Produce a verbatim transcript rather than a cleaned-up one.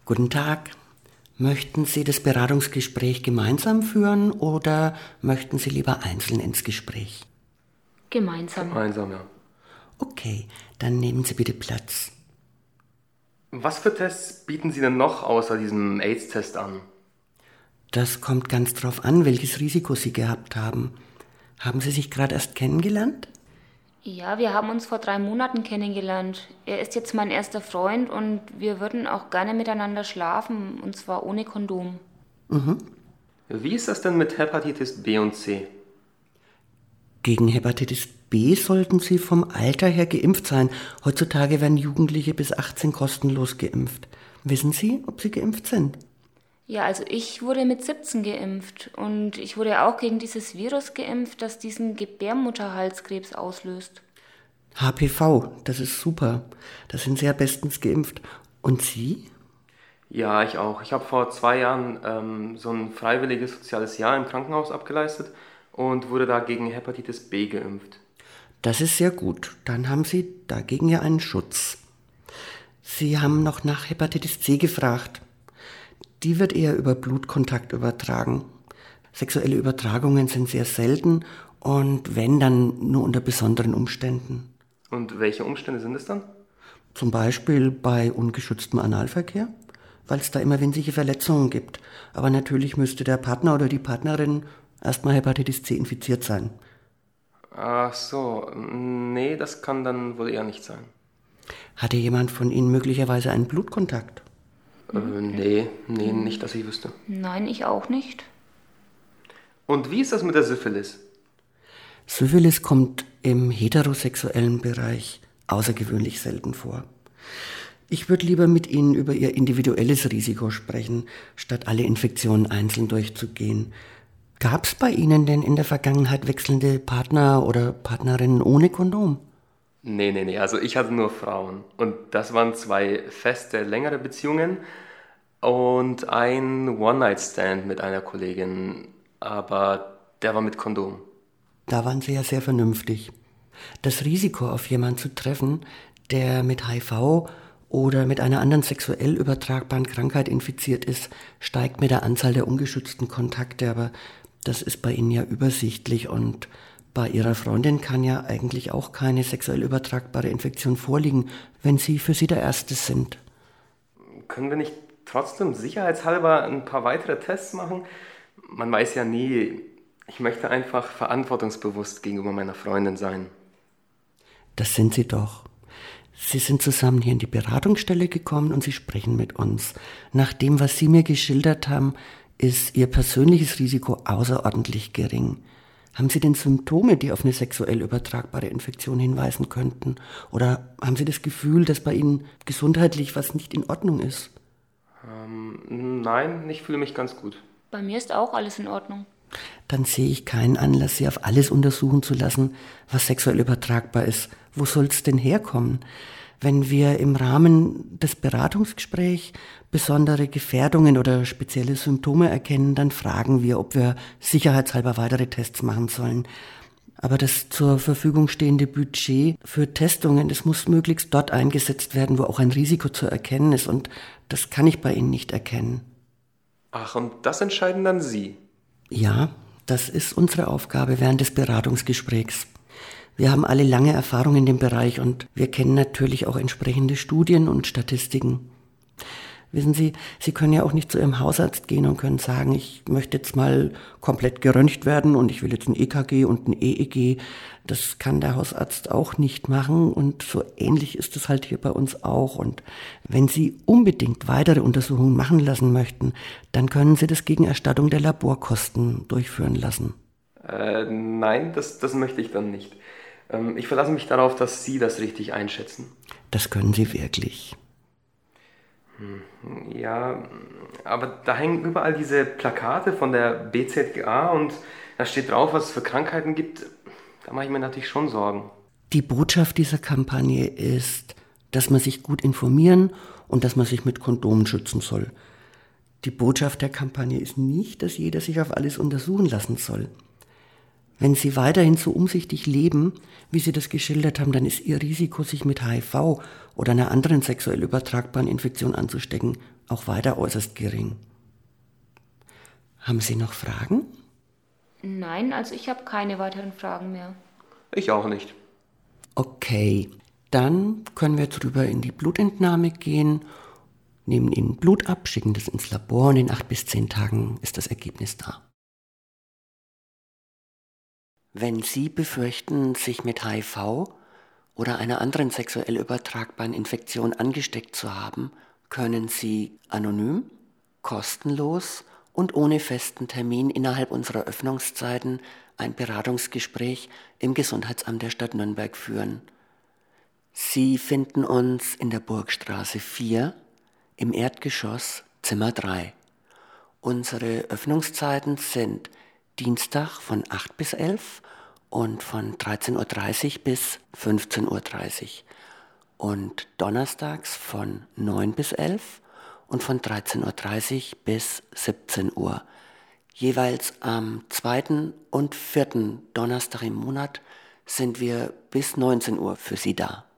Guten Tag. Möchten Sie das Beratungsgespräch gemeinsam führen oder möchten Sie lieber einzeln ins Gespräch? Gemeinsam. Gemeinsam, ja. Okay, dann nehmen Sie bitte Platz. Was für Tests bieten Sie denn noch außer diesem AIDS-Test an? Das kommt ganz drauf an, welches Risiko Sie gehabt haben. Haben Sie sich gerade erst kennengelernt? Ja, wir haben uns vor drei Monaten kennengelernt. Er ist jetzt mein erster Freund und wir würden auch gerne miteinander schlafen, und zwar ohne Kondom. Mhm. Wie ist das denn mit Hepatitis B und C? Gegen Hepatitis B sollten Sie vom Alter her geimpft sein. Heutzutage werden Jugendliche bis achtzehn kostenlos geimpft. Wissen Sie, ob Sie geimpft sind? Ja, also ich wurde mit siebzehn geimpft und ich wurde auch gegen dieses Virus geimpft, das diesen Gebärmutterhalskrebs auslöst. H P V, das ist super. Da sind Sie ja bestens geimpft. Und Sie? Ja, ich auch. Ich habe vor zwei Jahren ähm, so ein freiwilliges soziales Jahr im Krankenhaus abgeleistet und wurde da gegen Hepatitis B geimpft. Das ist sehr gut. Dann haben Sie dagegen ja einen Schutz. Sie haben noch nach Hepatitis C gefragt. Die wird eher über Blutkontakt übertragen. Sexuelle Übertragungen sind sehr selten und wenn, dann nur unter besonderen Umständen. Und welche Umstände sind es dann? Zum Beispiel bei ungeschütztem Analverkehr, weil es da immer winzige Verletzungen gibt. Aber natürlich müsste der Partner oder die Partnerin erstmal Hepatitis C infiziert sein. Ach so, nee, das kann dann wohl eher nicht sein. Hatte jemand von Ihnen möglicherweise einen Blutkontakt? Äh, nee, nee, nicht, dass ich wüsste. Nein, ich auch nicht. Und wie ist das mit der Syphilis? Syphilis kommt im heterosexuellen Bereich außergewöhnlich selten vor. Ich würde lieber mit Ihnen über Ihr individuelles Risiko sprechen, statt alle Infektionen einzeln durchzugehen. Gab es bei Ihnen denn in der Vergangenheit wechselnde Partner oder Partnerinnen ohne Kondom? Nee, nee, nee, also ich hatte nur Frauen. Und das waren zwei feste, längere Beziehungen und ein One-Night-Stand mit einer Kollegin, aber der war mit Kondom. Da waren Sie ja sehr vernünftig. Das Risiko, auf jemanden zu treffen, der mit H I V oder mit einer anderen sexuell übertragbaren Krankheit infiziert ist, steigt mit der Anzahl der ungeschützten Kontakte, aber das ist bei Ihnen ja übersichtlich und bei Ihrer Freundin kann ja eigentlich auch keine sexuell übertragbare Infektion vorliegen, wenn Sie für sie der Erste sind. Können wir nicht trotzdem sicherheitshalber ein paar weitere Tests machen? Man weiß ja nie. Ich möchte einfach verantwortungsbewusst gegenüber meiner Freundin sein. Das sind Sie doch. Sie sind zusammen hier in die Beratungsstelle gekommen und Sie sprechen mit uns. Nach dem, was Sie mir geschildert haben, ist Ihr persönliches Risiko außerordentlich gering. Haben Sie denn Symptome, die auf eine sexuell übertragbare Infektion hinweisen könnten? Oder haben Sie das Gefühl, dass bei Ihnen gesundheitlich was nicht in Ordnung ist? Ähm, nein, ich fühle mich ganz gut. Bei mir ist auch alles in Ordnung. Dann sehe ich keinen Anlass, Sie auf alles untersuchen zu lassen, was sexuell übertragbar ist. Wo soll es denn herkommen? Wenn wir im Rahmen des Beratungsgesprächs besondere Gefährdungen oder spezielle Symptome erkennen, dann fragen wir, ob wir sicherheitshalber weitere Tests machen sollen. Aber das zur Verfügung stehende Budget für Testungen, das muss möglichst dort eingesetzt werden, wo auch ein Risiko zu erkennen ist. Und das kann ich bei Ihnen nicht erkennen. Ach, und das entscheiden dann Sie? Ja, das ist unsere Aufgabe während des Beratungsgesprächs. Wir haben alle lange Erfahrung in dem Bereich und wir kennen natürlich auch entsprechende Studien und Statistiken. Wissen Sie, Sie können ja auch nicht zu Ihrem Hausarzt gehen und können sagen, ich möchte jetzt mal komplett geröntgt werden und ich will jetzt ein E K G und ein E E G. Das kann der Hausarzt auch nicht machen und so ähnlich ist es halt hier bei uns auch. Und wenn Sie unbedingt weitere Untersuchungen machen lassen möchten, dann können Sie das gegen Erstattung der Laborkosten durchführen lassen. Äh, nein, das, das möchte ich dann nicht. Ähm, ich verlasse mich darauf, dass Sie das richtig einschätzen. Das können Sie wirklich. Ja, aber da hängen überall diese Plakate von der B Z G A und da steht drauf, was es für Krankheiten gibt. Da mache ich mir natürlich schon Sorgen. Die Botschaft dieser Kampagne ist, dass man sich gut informieren und dass man sich mit Kondomen schützen soll. Die Botschaft der Kampagne ist nicht, dass jeder sich auf alles untersuchen lassen soll. Wenn Sie weiterhin so umsichtig leben, wie Sie das geschildert haben, dann ist Ihr Risiko, sich mit H I V oder einer anderen sexuell übertragbaren Infektion anzustecken, auch weiter äußerst gering. Haben Sie noch Fragen? Nein, also ich habe keine weiteren Fragen mehr. Ich auch nicht. Okay, dann können wir drüber in die Blutentnahme gehen, nehmen Ihnen Blut ab, schicken das ins Labor und in acht bis zehn Tagen ist das Ergebnis da. Wenn Sie befürchten, sich mit H I V oder einer anderen sexuell übertragbaren Infektion angesteckt zu haben, können Sie anonym, kostenlos und ohne festen Termin innerhalb unserer Öffnungszeiten ein Beratungsgespräch im Gesundheitsamt der Stadt Nürnberg führen. Sie finden uns in der Burgstraße vier im Erdgeschoss Zimmer drei. Unsere Öffnungszeiten sind Dienstag von acht bis elf und von dreizehn Uhr dreißig bis fünfzehn Uhr dreißig und donnerstags von neun bis elf und von dreizehn Uhr dreißig bis siebzehn Uhr. Jeweils am zweiten und vierten Donnerstag im Monat sind wir bis neunzehn Uhr für Sie da.